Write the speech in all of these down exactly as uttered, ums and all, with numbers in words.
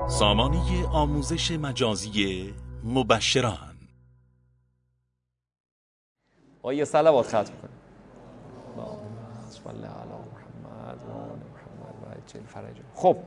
سامانه آموزش مجازی مبشران. آیه صلوات ختم کنیم. اللهم صل علی محمد و آل محمد و عجل فرجهم. خب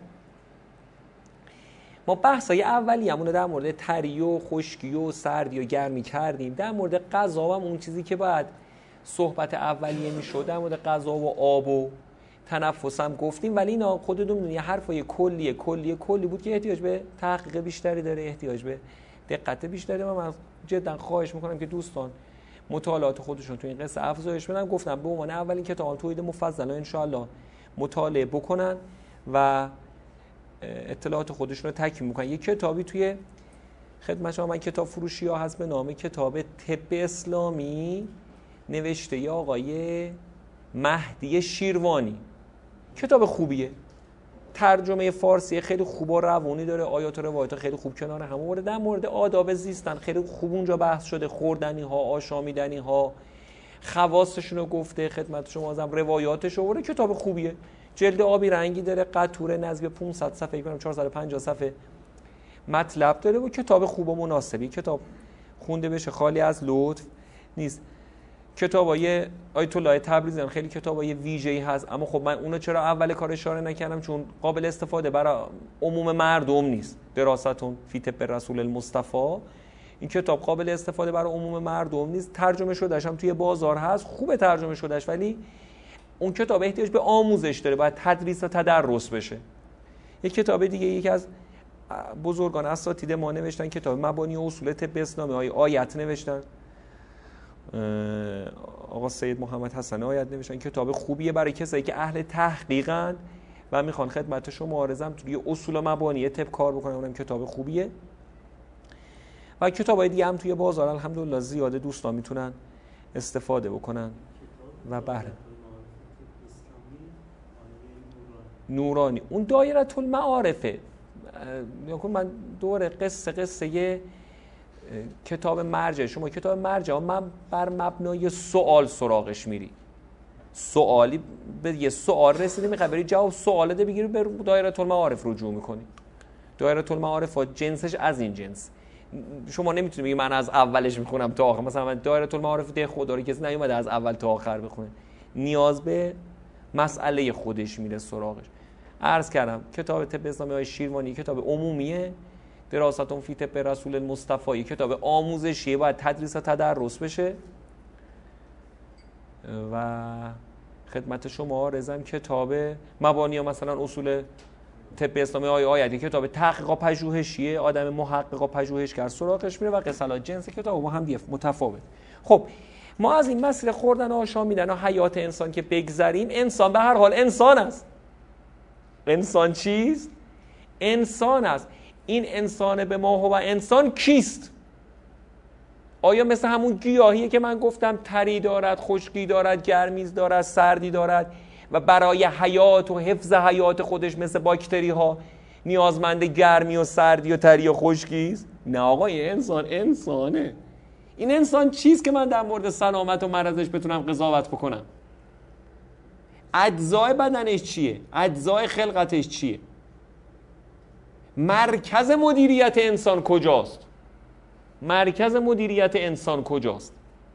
ما بحثای اولیه‌مون رو در مورد تری و خشکی و سردی و گرمی کردیم. در مورد غذا هم اون چیزی که باید صحبت اولیه میشد در مورد غذا و آب و تنفس هم گفتیم، ولی اینا خودتون میدونید یه حرفای کلیه کلیه کلی بود که احتیاج به تحقیق بیشتری داره، احتیاج به دقت بیشتری داره. من جدا خواهش میکنم که دوستان مطالعات خودشون تو این قصه افزایش بدن. گفتم به عنوان اولین کتاب توحید مفصل ان شاء الله مطالعه بکنن و اطلاعات خودشون رو تکمیل میکنن. یه کتابی توی خدمت شما من کتاب فروشی ها هست به نام کتاب طب اسلامی نوشته ی آقای مهدی شیروانی. کتاب خوبیه، ترجمه فارسی خیلی خوب و روانی داره، آیات و روایات خیلی خوب کنار هم آورده. در مورد آداب زیستن خیلی خوب اونجا بحث شده، خوردنی ها، آشامیدنی ها، خواصشون رو گفته خدمت شما، ازم روایاتش آورده. کتاب خوبیه، جلد آبی رنگی داره، قطوره نزدیک پانصد صفحه، فکر کنم چهارصد و پنجاه صفحه مطلب داره و کتاب خوب و مناسبی. کتاب خونده بشه، خالی از لطف نیست. کتابای آیت الله تبریزی خیلی کتابای ویژه‌ای هست، اما خب من اونو چرا اول کار اشاره نکردم؟ چون قابل استفاده برای عموم مردم نیست. دراستون فی طب رسول المصطفی، این کتاب قابل استفاده برای عموم مردم نیست. ترجمه شدهش هم توی بازار هست، خوبه ترجمه شدهش، ولی اون کتاب احتیاج به آموزش داره، باید تدریس و تدرس بشه. یک کتاب دیگه یکی از بزرگان اساتید ما نوشتن، کتاب مبانی و اصول طب اسلامی های آیت نوشتن، آقا سید محمد حسن آیت نوشتن. کتاب خوبیه برای کسایی که اهل تحقیقن و میخوان خدمت شما عرضم توی اصول و مبانی طب کار بکنن. اونم کتاب خوبیه و کتابای دیگه هم توی بازار الحمدلله زیاده، دوستان میتونن استفاده بکنن و بهره. نورانی اون دایره المعارفه. من دوره قصه قصه یه کتاب مرجع، شما کتاب مرجع من بر مبنای سوال سراغش میری، سوالی به یه سوال رسیدی میخوای بری جواب سوال ده بگیری، به دایره المعارف رجوع میکنی. دایره المعارف جنسش از این جنس، شما نمیتونی بگی من از اولش میخونم تا آخر. مثلا دایره المعارف ده خدا رو کسی نیومده از اول تا آخر بخونه، نیاز به مسئله خودش میره سراغش. عرض کردم کتاب طب اسلامی های شیروانی کتاب عمومیه، دراستون فی طب رسول المصطفی کتاب آموزشیه، باید تدریس و تدرس بشه. و خدمت شما رزم کتاب مبانی ها مثلا اصول طب اسلامی های آیتی کتاب تحقیق و پژوهشیه، آدم محقق و پژوهشگر سراغش میره و قصلا جنس کتاب با هم دیگه متفاوت. خب ما از این مسئله خوردن و آشامیدن و حیات انسان که بگذریم، انسان به هر حال انسان است. انسان چیست؟ انسان است. این انسان به ما هو انسان کیست؟ آیا مثل همون گیاهیه که من گفتم تری دارد، خشکی دارد، گرمیز دارد، سردی دارد و برای حیات و حفظ حیات خودش مثل باکتری ها نیازمند گرمی و سردی و تری و خشکی است؟ نه آقای انسان انسانه. این انسان چیست که من در مورد سلامت و مرضش بتونم قضاوت بکنم؟ اجزای بدنش چیه؟ اجزای خلقتش چیه؟ مرکز مدیریت انسان کجاست؟ مرکز مدیریت انسان کجاست؟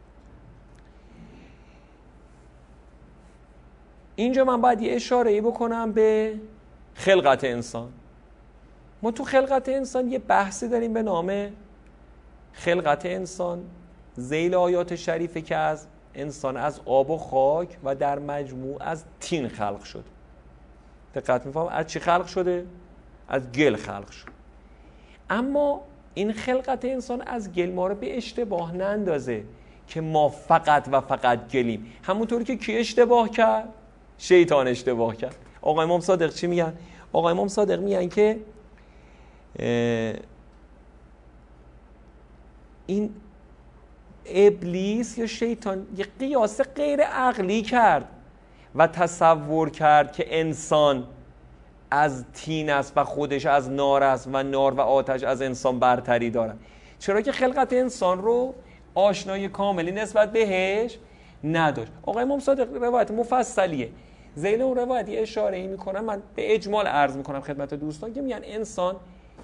اینجا من باید یه اشاره‌ای بکنم به خلقت انسان. ما تو خلقت انسان یه بحثی داریم به نام خلقت انسان ذیل آیات شریفه که از انسان از آب و خاک و در مجموع از طین خلق شد. دقت می‌فهم از چی خلق شده؟ از گل خلق شد. اما این خلقت انسان از گل ما رو به اشتباه نندازه که ما فقط و فقط گلیم. همونطوری که کی اشتباه کرد؟ شیطان اشتباه کرد. آقا امام صادق چی میگن؟ آقا امام صادق میگن که این ابلیس یا شیطان یه قیاس غیر عقلی کرد و تصور کرد که انسان از طین است و خودش از نار است و نار و آتش از انسان برتری دارد، چرا که خلقت انسان رو آشنایی کاملی نسبت بهش نداشت. آقا امام صادق روایت مفصلیه، ذیل اون روایت اشاره ای میکنم، من به اجمال عرض میکنم خدمت دوستان که میگن انسان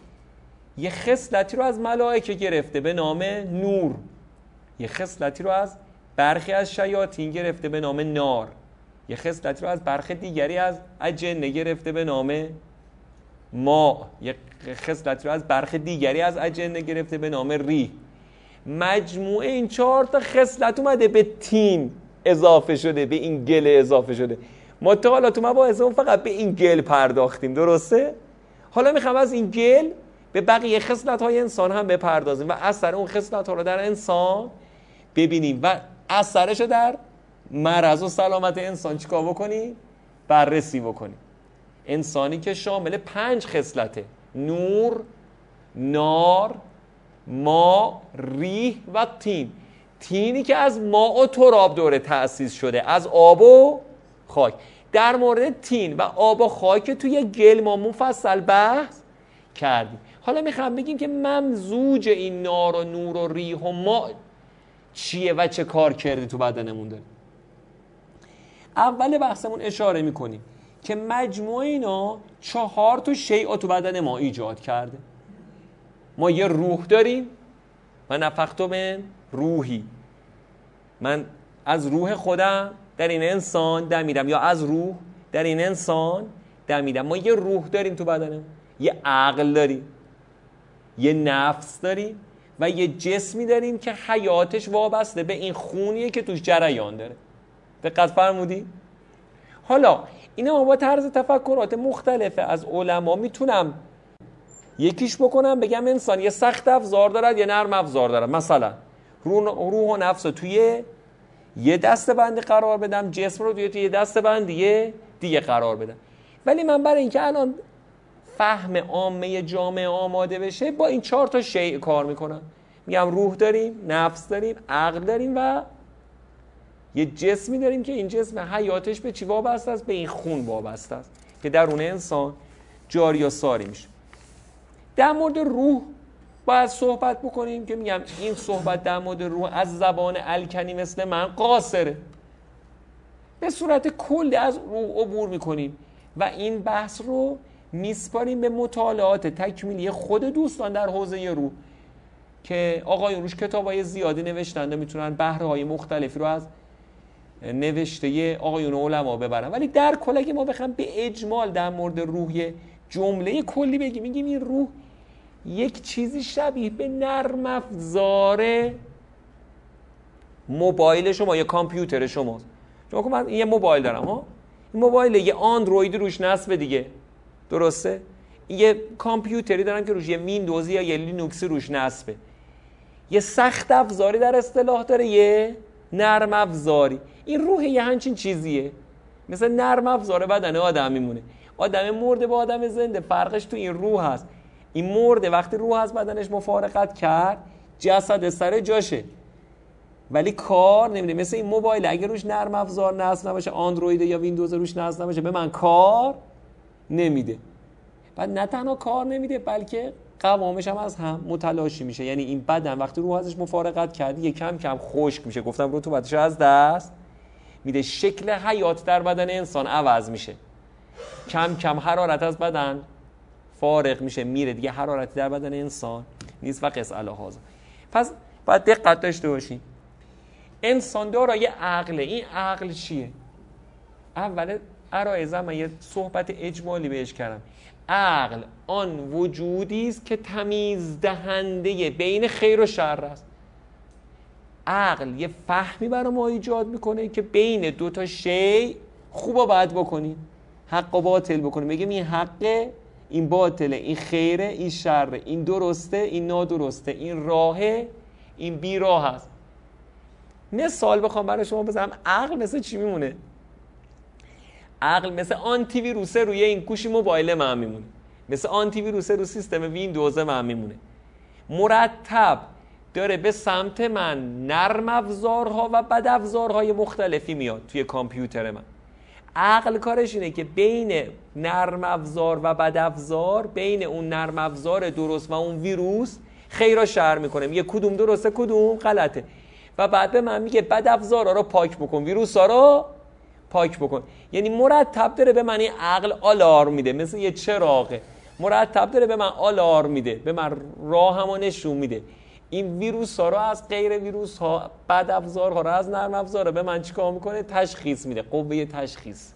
یه خصلتی رو از ملائکه گرفته به نام نور، یه خصلتی رو از برخی از شیاطین گرفته به نام نار، یه خصلتی رو از برخی دیگری از جن گرفته به نام ماء، یه خصلتی رو از برخی دیگری از جن گرفته به نام ریح. مجموعه این چهار تا خصلت اومده به تین اضافه شده، به این گل اضافه شده. ما تا حالا تو مباحثمون فقط به این گل پرداختیم، درسته؟ حالا میخوام از این گل به بقیه خصلت‌های انسان هم بپردازیم و اثر اون خصلت‌ها رو در انسان ببینیم و اثرش رو در مرض و سلامت انسان چیکار بکنیم؟ بررسی بکنیم. انسانی که شامل پنج خصلته: نور، نار، ما، ریح و تین. تینی که از ماء و تراب دوره تأسیس شده، از آب و خاک. در مورد تین و آب و خاک توی گل ما مفصل بحث کردیم. حالا میخوام بگیم که ممزوج این نار و نور و ریح و ماء چیه و چه کار کرده تو بدنمون داره. اول بحثمون اشاره میکنیم که مجموع اینا چهار تا شیء تو بدن ما ایجاد کرده. ما یه روح داریم، من نفخت من روحی، من از روح خودم در این انسان دمیدم، یا از روح در این انسان دمیدم. ما یه روح داریم تو بدنمون، یه عقل داریم، یه نفس داریم و یه جسمی داریم که حیاتش وابسته به این خونیه که توش جریان داره. دقت فرمودی؟ حالا اینا با طرز تفکرات مختلفه از علما میتونم یکیش بکنم بگم انسان یه سخت افزار دارد یه نرم افزار دارد. مثلا روح و نفس رو توی یه دسته بندی قرار بدم، جسم رو توی یه دسته بندی دیگه قرار بدم. ولی من برای اینکه الان فهم عامه جامعه آماده بشه با این چهار تا شیء کار میکنم. میگم روح داریم، نفس داریم، عقل داریم و یه جسمی داریم که این جسم حیاتش به چی وابسته است؟ به این خون وابسته است که درون انسان جاری و ساری میشه. در مورد روح باید صحبت بکنیم که میگم این صحبت در مورد روح از زبان الکنی مثل من قاصره. به صورت کلی از روح عبور میکنیم و این بحث رو میسپاریم به مطالعات تکمیلی خود دوستان در حوزه روح که آقایون روش کتابای زیادی نوشتن و میتونن بهره‌های مختلفی رو از نوشته آقایون علما ببرن. ولی در کل اگه ما بخوام به اجمال در مورد روح جمله کلی بگیم، میگیم این روح یک چیزی شبیه به نرم افزار موبایل شما یا کامپیوتر شماست. چون من یه موبایل دارم ها، این موبایل یه اندروید روش نصب دیگه، درسته؟ یه کامپیوتری دارم که روش یه ویندوزی یا یه لینوکسی روش نصبه. یه سخت افزاری در اصطلاح داره، یه نرم افزاری. این روح یه همچین چیزیه، مثل نرم افزار بدن آدم میمونه. آدم مرده با آدم زنده فرقش تو این روح هست. این مرده وقتی روح از بدنش مفارقت کرد جسد سر جاشه ولی کار نمیده. مثل این موبایل اگه روش نرم افزار نصب نباشه، اندروید یا ویندوز روش نصب نباشه، به من کار نمیده. بعد نه تنها کار نمیده بلکه قوامش هم از هم متلاشی میشه. یعنی این بدن وقتی روح ازش مفارقت کرد یه کم کم خشک میشه، گفتم رطوبتش از دست میده، شکل حیات در بدن انسان عوض میشه، کم کم حرارت از بدن فارغ میشه میره دیگه، حرارتی در بدن انسان نیست و قص الهاذا. پس باید دقت داشته باشیم. انسان دارای عقل. این عقل چیه؟ اول عرایزم من یه صحبت اجمالی بهش کردم. عقل آن وجودی است که تمیز دهنده بین خیر و شر است. عقل یه فهمی برای ما ایجاد میکنه که بین دو تا شی خوب و بد بکنیم، حق و باطل بکنیم، بگیم این حقه این باطله، این خیره این شره، این درسته این نادرسته، این راهه این بی راه است. مثال بخوام برای شما بزنم، عقل مثل چی میمونه؟ عقل مثل آنتی ویروس روی این گوشی موبایل من میمونه، مثل آنتی ویروس روی سیستم ویندوز من میمونه. مرتب داره به سمت من نرم افزارها و بد افزارهای مختلفی میاد توی کامپیوتر من. عقل کارش اینه که بین نرم افزار و بد افزار، بین اون نرم افزار درست و اون ویروس خیر و شر میکنه، میگه کدوم درسته کدوم غلطه و بعد به من میگه بد افزارا رو پاک بکن، ویروسا رو پاک بکن. یعنی مرتب داره به من این عقل آلارم میده، مثل یه چراغه. مرتب داره به من آلارم میده، به من راهمو نشون میده. این ویروس ها رو از غیر ویروس ها، بد افزار ها رو از نرم افزار ها به من چیکار میکنه؟ تشخیص میده، قوه تشخیص.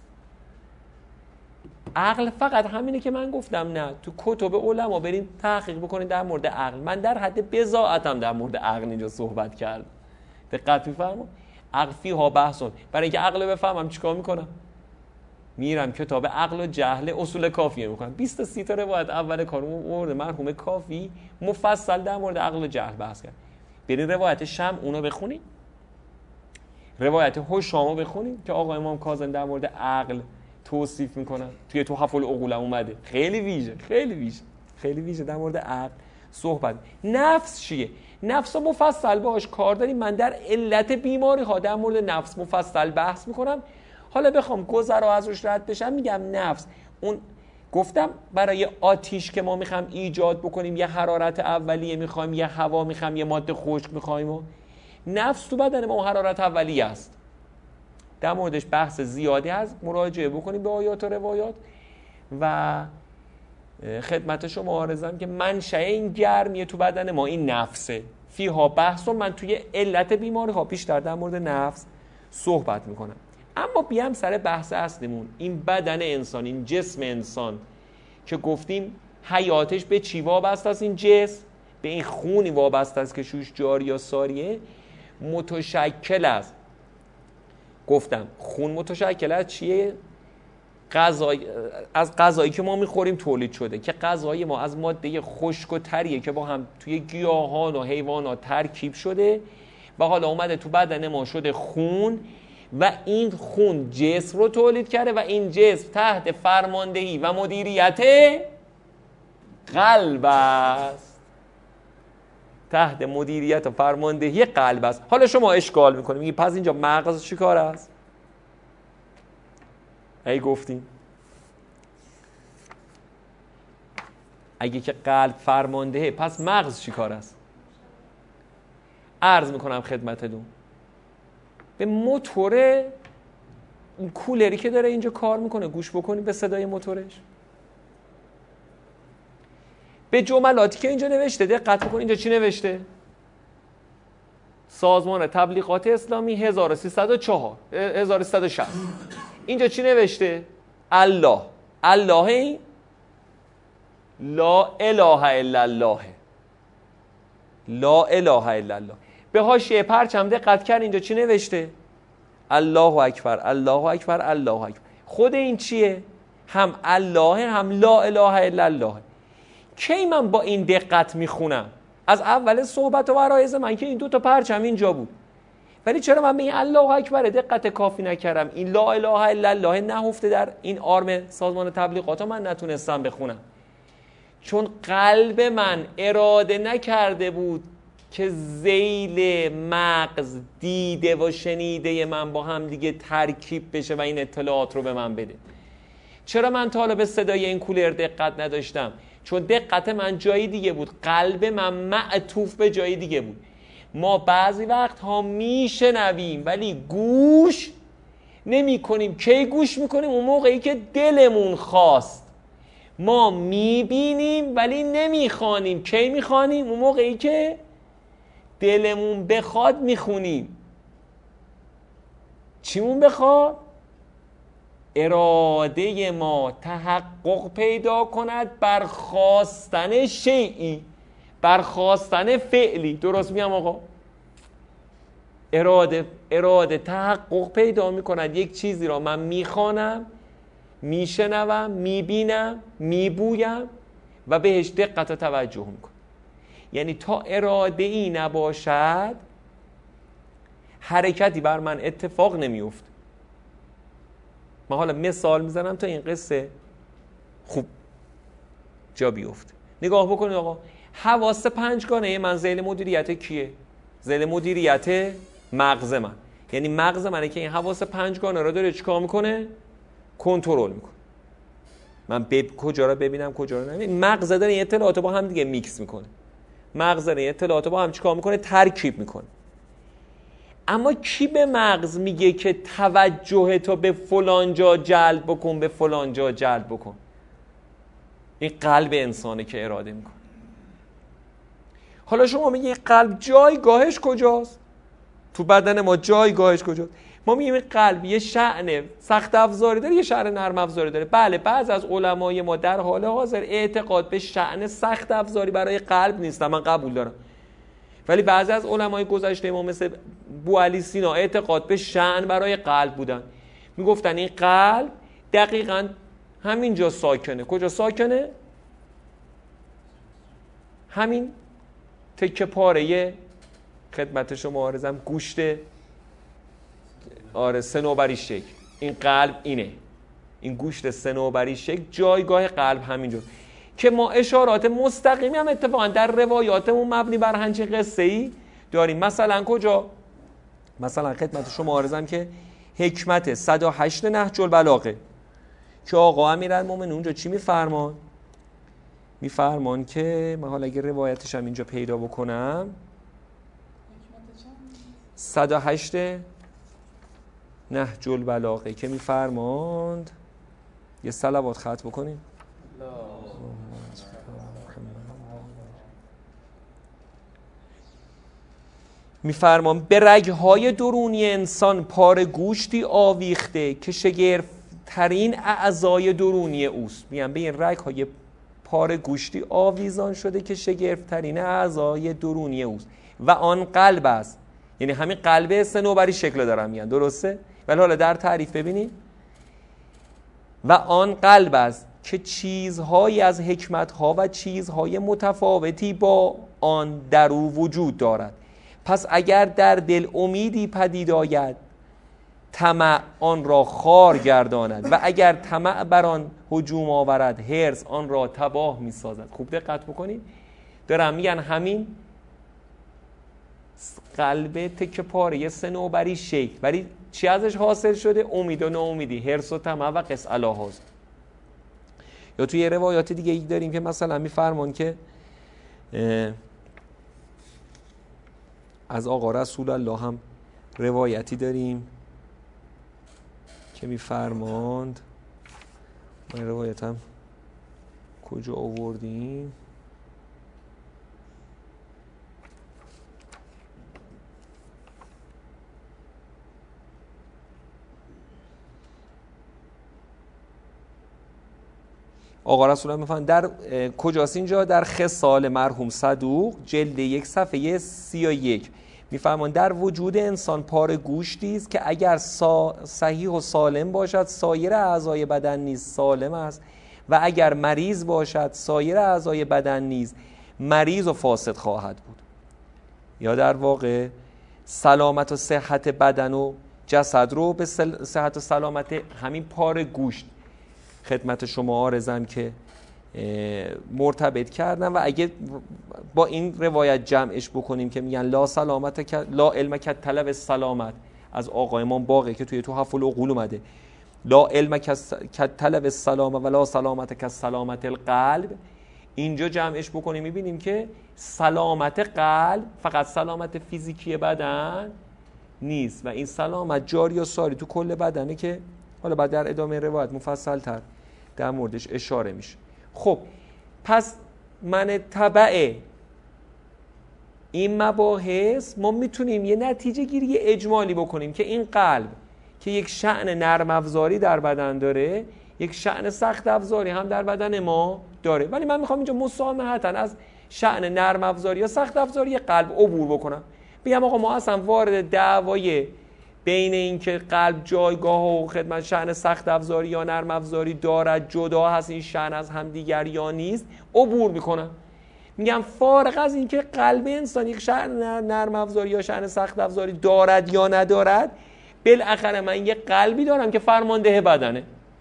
عقل فقط همینه که من گفتم نه، تو کتب علما برین تحقیق بکنین در مورد عقل. من در حد بضاعتم در مورد عقل اینجا صحبت کردم. دقت می‌فرمایید؟ عقل فیها بحثون. برای اینکه عقل رو بفهمم چیکار میکنم؟ میرم کتاب عقل و جهل اصول کافیه میکنم. بیست تا سی تا روایت اول کارم مورد مرحوم کافی مفصل در مورد عقل و جهل بحث کرد. برین روایت شمع اونو بخونید، روایت هشامو بخونید که آقا امام کاظم در مورد عقل توصیف میکنن، توی تحف العقول اومده. خیلی ویژه خیلی ویژه خیلی ویژه در مورد عقل صحبت. نفس چیه؟ نفس رو مفصل باهاش کار داریم. من در علت بیماری ها در مورد نفس مفصل بحث میکنم. حالا بخوام گذرا از روش رد بشم، میگم نفس اون گفتم برای آتیش که ما میخوام ایجاد بکنیم یه حرارت اولیه میخوایم، یه هوا میخوایم، یه ماده خشک میخوایم و نفس تو بدن ما حرارت اولیه است. در موردش بحث زیادی هست، مراجعه بکنیم به آیات و روایات. و خدمت شما عرضم که منشأ این گرمیه تو بدن ما این نفسه. فیها بحث و من توی علت بیماری ها بیشتر در مورد نفس صحبت میکنم. اما بیام سر بحث اصلیمون، این بدن انسان، این جسم انسان که گفتیم حیاتش به چی وابسته است؟ این جسم به این خونی وابسته است که شوش جاری یا ساریه، متشکل است. گفتم خون متشکل از چیه؟ غذای از غذایی که ما میخوریم تولید شده، که غذای ما از ماده خشک و تریه که با هم توی گیاهان و حیوانات ترکیب شده و حالا اومده تو بدن ما شده خون و این خون جسم رو تولید کرده و این جسم تحت فرماندهی و مدیریت قلب است. تحت مدیریت و فرماندهی قلب است. حالا شما اشکال میکنید، میگی پس اینجا مغز چی کار است؟ ای گفتیم اگه که قلب فرماندهه پس مغز چی کار است؟ عرض میکنم خدمتتون به موتور این کولری که داره اینجا کار میکنه، گوش بکنید به صدای موتورش، به جملاتی که اینجا نوشته دقت بکنید. اینجا چی نوشته؟ سازمان تبلیغات اسلامی هزار و سیصد و چهار هزار و سیصد و شصت. اینجا چی نوشته؟ الله. الله این لا اله الا الله، لا اله الا الله. به حاشیه پرچم دقت کرد اینجا چی نوشته؟ الله اکبر الله اکبر الله اکبر. خود این چیه؟ هم الله هم لا اله الا الله. کی من با این دقت میخونم؟ از اول صحبت و عرایض من که این دو تا پرچم اینجا بود، ولی چرا من به این الله اکبر دقت کافی نکردم؟ این لا اله الا الله نهفته در این آرم سازمان تبلیغات ها، من نتونستم بخونم چون قلب من اراده نکرده بود که ذیل مغز دیده و شنیده من با هم دیگه ترکیب بشه و این اطلاعات رو به من بده. چرا من تا حالا به صدای این کولر دقت نداشتم؟ چون دقت من جایی دیگه بود، قلب من معطوف به جایی دیگه بود. ما بعضی وقت ها میشنویم ولی گوش نمی کنیم. کی گوش میکنیم؟ اون موقعی که دلمون خواست. ما میبینیم ولی نمیخوانیم. کی میخوانیم؟ اون موقعی که دلمون بخواد میخونیم. چیمون بخواد؟ اراده ما تحقق پیدا کند بر خواستن شیئی، بر خواستن فعلی. درست میگم آقا؟ اراده اراده تحقق پیدا میکند یک چیزی را من میخوانم، میشنوم، میبینم، میبویم و بهش دقت و توجه میکنم. یعنی تا اراده ای نباشد حرکتی بر من اتفاق نمیفته. من حالا مثال میزنم تا این قصه خوب جا بیفته. نگاه بکنید آقا، حواس پنجگانه من ذیل مدیریت کیه؟ ذیل مدیریت مغز من. یعنی مغز منه که این حواس پنجگانه رو داره چیکار میکنه؟ کنترل میکنه. من بب... کجا رو ببینم کجا رو نبینم. مغز داره این اطلاعاتو با هم دیگه میکس میکنه. مغز داره این اطلاعاتو با هم چیکار میکنه؟ ترکیب میکنه. اما کی به مغز میگه که توجه تو به فلان جا جلب بکن، به فلان جا جلب بکن؟ این قلب انسانه که اراده میکنه. حالا شما میگی قلب جایگاهش کجاست؟ تو بدن ما جایگاهش کجاست؟ ما میگیم قلب یه شأن سخت افزاری داره، یه شأن نرم افزاری داره. بله، بعض از علمای ما در حال حاضر اعتقاد به شأن سخت افزاری برای قلب نیستن، من قبول دارم. ولی بعضی از علمای گذشته ما مثل بوعلی سینا اعتقاد به شأن برای قلب بودن. میگفتن این قلب دقیقاً همینجا ساکنه. کجا ساکنه؟ همین تکه پاره خدمت شما عرضم گوشت آره صنوبری شکل. این قلب اینه، این گوشت صنوبری شکل جایگاه قلب همینجا که ما اشارات مستقیمی هم اتفاقا در روایاتمون مبنی بر همچین قصه‌ای داریم. مثلا کجا؟ مثلا خدمت شما عرضم که حکمت صد و هشت نهج البلاغه که آقا امیرالمومنین اونجا چی میفرمان؟ میفرمان که من حالا اگه روایتش هم اینجا پیدا بکنم، صد و هشت نهج البلاغه که میفرماند، یه صلوات خط بکنیم. میفرمان به رگهای درونی انسان پاره گوشتی آویخته که شگرف ترین اعضای درونی اوست. میگم به این رگهای پاره گوشتی آویزان شده که شگرف ترین اعضای درونی اوست و آن قلب است. یعنی همین قلب صنوبری شکل دارم میگن، درسته؟ ولی حالا در تعریف ببینید. و آن قلب است که چیزهایی از حکمتها و چیزهای متفاوتی با آن در او وجود دارد. پس اگر در دل امیدی پدید آید، طمع آن را خار گرداند و اگر طمع بر آن هجوم آورد، حرص آن را تباه می سازد. خوب دقت بکنید، دارم میگن همین قلب تکه پاره صنوبری شکل، ولی چی ازش حاصل شده؟ امید و ناامیدی، حرص و طمع و قس الهاز. یا توی روایات دیگه ای داریم که مثلا میفرمان که از آقا رسول الله هم روایتی داریم که میفرماند، من روایتم کجا آوردیم؟ آقا رسول الله میفرماند در کجاست اینجا؟ در خصال مرحوم صدوق جلد یک صفحه سی و یک میفرماند در وجود انسان پاره گوشتی است که اگر سا صحیح و سالم باشد سایر اعضای بدن نیز سالم است و اگر مریض باشد سایر اعضای بدن نیز مریض و فاسد خواهد بود. یا در واقع سلامت و صحت بدن و جسد رو به صحت و سلامت همین پاره گوشت خدمت شما عرضم که مرتبط کردن. و اگه با این روایت جمعش بکنیم که میگن لا سلامت لا علم کت طلب السلامت از آقای امام باقی که توی تو حفل العقول اومده، لا علم کت طلب السلامه و لا سلامت کت سلامت القلب، اینجا جمعش بکنیم میبینیم که سلامت قلب فقط سلامت فیزیکی بدن نیست و این سلامت جاری و ساری تو کل بدنه که حالا بعد در ادامه روایت مفصل تر در موردش اشاره میشه. خب پس من تبع این مباحث ما میتونیم یه نتیجه گیری اجمالی بکنیم که این قلب که یک شأن نرم افزاری در بدن داره، یک شأن سخت افزاری هم در بدن ما داره. ولی من میخوام اینجا مسامحتاً از شأن نرم افزاری یا سخت افزاری قلب عبور بکنم، بگم آقا ما اصلا وارد دعوای بین این که قلب جایگاه و خدمت شأن سخت افزاری یا نرم افزاری دارد جدا هست این شأن از هم دیگر یا نیست عبور میکنم. میگم فارغ از این که قلب انسان یک شأن نرم افزاری یا شأن سخت افزاری دارد یا ندارد، بالاخره من یه قلبی دارم که فرمانده بدنه،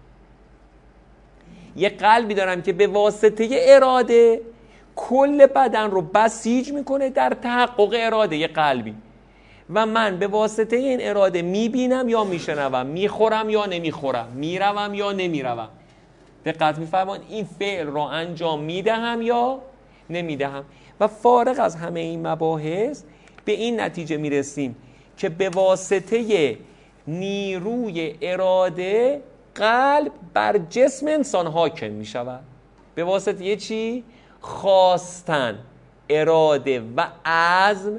یه قلبی دارم که به واسطه اراده کل بدن رو بسیج میکنه در تحقق اراده یه قلبی و من به واسطه این اراده میبینم یا میشنوم، میخورم یا نمیخورم، میروم یا نمیروم. دقت میفرمایید این فعل رو انجام میدهم یا نمیدهم. و فارغ از همه این مباحث به این نتیجه میرسیم که به واسطه نیروی اراده قلب بر جسم انسان حاکم میشود. به واسطه چی؟ خواستن، اراده و عزم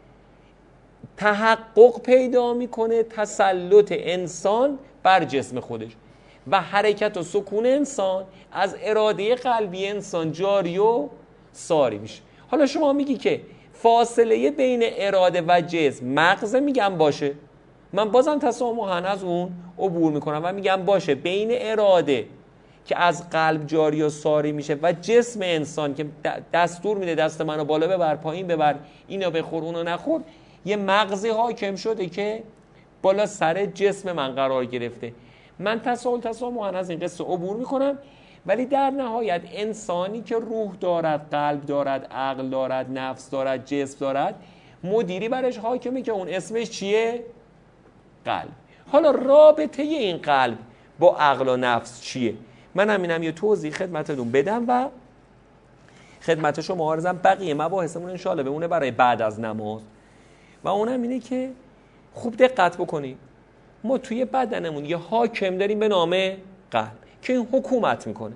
تحقق پیدا میکنه تسلط انسان بر جسم خودش و حرکت و سکون انسان از اراده قلبی انسان جاری و ساری میشه. حالا شما میگی که فاصله بین اراده و جسم مغز، میگم باشه، من بازم تسامحاً از اون عبور میکنم و میگم باشه، بین اراده که از قلب جاری و ساری میشه و جسم انسان که دستور میده دست منو بالا ببر پایین ببر اینو بخور اونو نخور، یه مغزی حاکم شده که بالا سر جسم من قرار گرفته. من تساهل تسامحاً از این قصه عبور میکنم، ولی در نهایت انسانی که روح دارد، قلب دارد، عقل دارد، نفس دارد، جسم دارد، مدیری برش حاکمه که اون اسمش چیه؟ قلب. حالا رابطه این قلب با عقل و نفس چیه؟ من همینم یه توضیح خدمتتون بدم و خدمت شما عرضم بقیه مباحثمون انشاءالله بمونه برای بعد از نماز. و اونم اینه که خوب دقت بکنید، ما توی بدنمون یه حاکم داریم به نام قلب که این حکومت میکنه.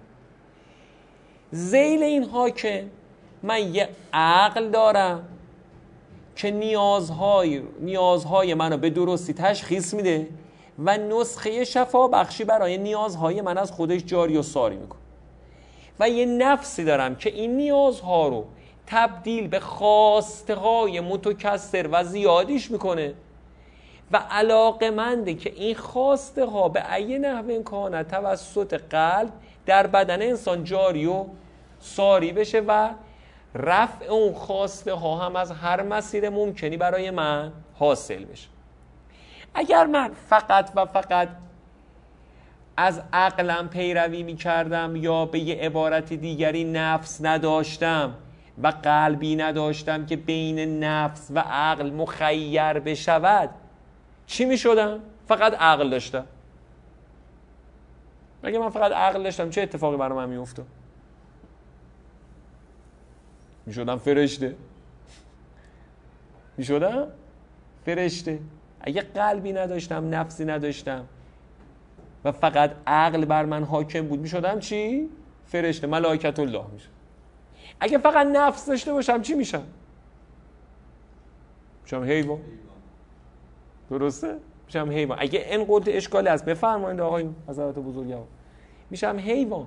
ذیل این حاکم من یه عقل دارم که نیازهای نیازهای منو به درستی تشخیص میده و نسخه شفا بخشی برای نیازهای من از خودش جاری و ساری میکنه. و یه نفسی دارم که این نیازها رو تبدیل به خواسته های متکثر و زیادیش میکنه و علاقه‌منده که این خواسته ها به ای نحو امکان توسط قلب در بدن انسان جاری و ساری بشه و رفع اون خواسته ها هم از هر مسیر ممکنی برای من حاصل بشه. اگر من فقط و فقط از عقلم پیروی می کردم یا به یه عبارت دیگری نفس نداشتم و قلبی نداشتم که بین نفس و عقل مخیر بشود، چی می شدم؟ فقط عقل داشتم. اگه من فقط عقل داشتم چه اتفاقی برای من می افتاد؟ می شدم فرشته. می شدم فرشته. اگه قلبی نداشتم، نفسی نداشتم و فقط عقل بر من حاکم بود، می شدم چی؟ فرشته، ملائکت الله می شدم. اگه فقط نفس داشته باشم چی میشم؟ میشم حیوان. درسته؟ میشم حیوان. اگه این قطع اشکالی هست بفرمایید آقایون حضرات بزرگوار، میشم حیوان.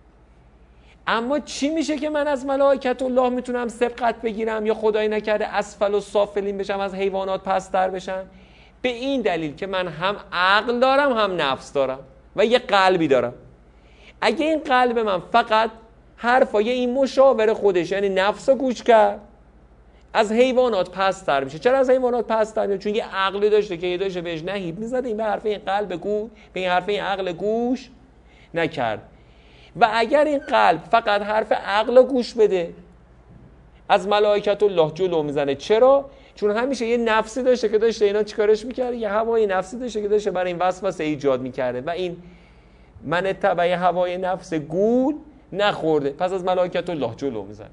اما چی میشه که من از ملائکت الله میتونم سبقت بگیرم یا خدای نکرده اسفل و سافلین بشم، از حیوانات پستر بشم؟ به این دلیل که من هم عقل دارم هم نفس دارم و یه قلبی دارم. اگه این قلب من فقط حرفای این مشاور خودش یعنی نفس رو گوش کرد، از حیوانات پستر میشه. چرا از حیوانات پستر میشه؟ چون یه عقلی داشته که یه داشته بهش نهیب میزده، این به حرف این قلب گوش به این حرف این عقل گوش نکرد. و اگر این قلب فقط حرف عقل رو گوش بده، از ملائکت الله جلو میزنه. چرا؟ چون همیشه یه نفسی داشته که داشته اینا چیکارش میکرده، یه هوای نفسی داشته که داشته برای این وسوسه ایجاد میکرده و این من تبع هوای نفس گول نخورده، پس از ملائکت الله جلو میزنه.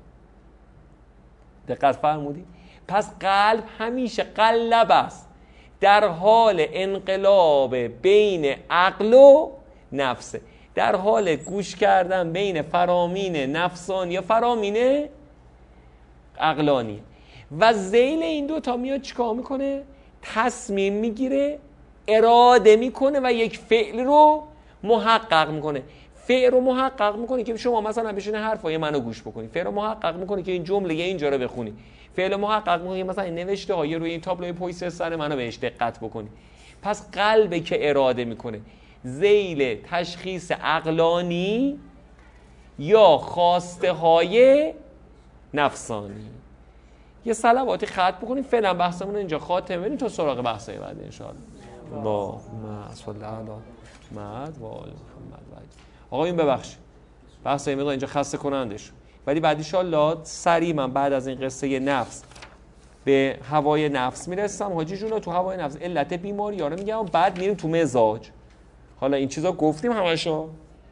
دقت فرمودی؟ پس قلب همیشه قلب است، در حال انقلاب بین عقل و نفسه، در حال گوش کردن بین فرامین نفسانی یا فرامین عقلانی. و ذیل این دو تا میاد چیکار میکنه؟ تصمیم میگیره، اراده میکنه و یک فعل رو محقق میکنه. فعل رو محقق میکنه که شما مثلا بشینه حرفای منو گوش بکنی، فعل رو محقق میکنه که این جمله اینجا رو بخونی، فعل رو محقق میکنه مثلا این نوشته های روی این تابلوی پشت سر منو بهش دقت بکنی. پس قلبه که اراده میکنه. ذیل تشخیص عقلانی یا خواسته های نفسانی. یه صلواتی ختم بکنیم، فعلا بحثمون اینجا خاتمه بدیم تا سراغ بحثای بعد ان شاء الله. اللهم صل علی محمد و آل محمد. آقایون ببخشید بحثای مقدار اینجا خسته کننده شد، ولی بعد ان شاء الله سریع من بعد از این قصه نفس به هوای نفس میرسم. حاجی جون تو هوای نفس علت بیماری ها رو میگم، بعد میریم تو مزاج. حالا این چیزا گفتیم همشو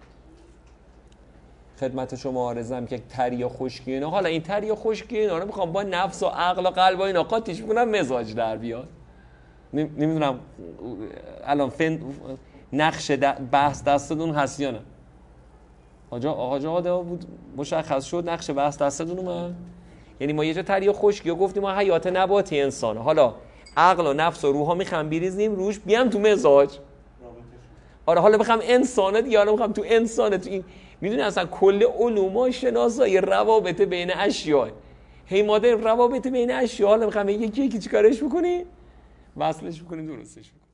خدمت شما عرضم که تری و خشکی اینا. حالا این تری و خشکی اینا رو میخوام با نفس و عقل و قلب و اینا قاطیش میکنم مزاج در بیاد. نمیدونم الان فن نقش بحث دستتون هست یا نه؟ آجا آقا بود مشخص شد نقشه بحث دستتون اومد. یعنی ما یه جا تریه خشکی گفتیم ما حیات نباتی انسانه، حالا عقل و نفس و روح ها میخوام بریزیم روش بیام تو مزاج. آره حالا بخوام انسانه دیگه، حالا بخوام تو انسانه تو این میدونی اصلا کل علوم شناسایی روابط بین اشیاء، هی ما داریم روابط بین اشیاء، حالا بخوام یکی یکی چیکارش بکنی؟ وصلش بکنیم درستش بکنیم.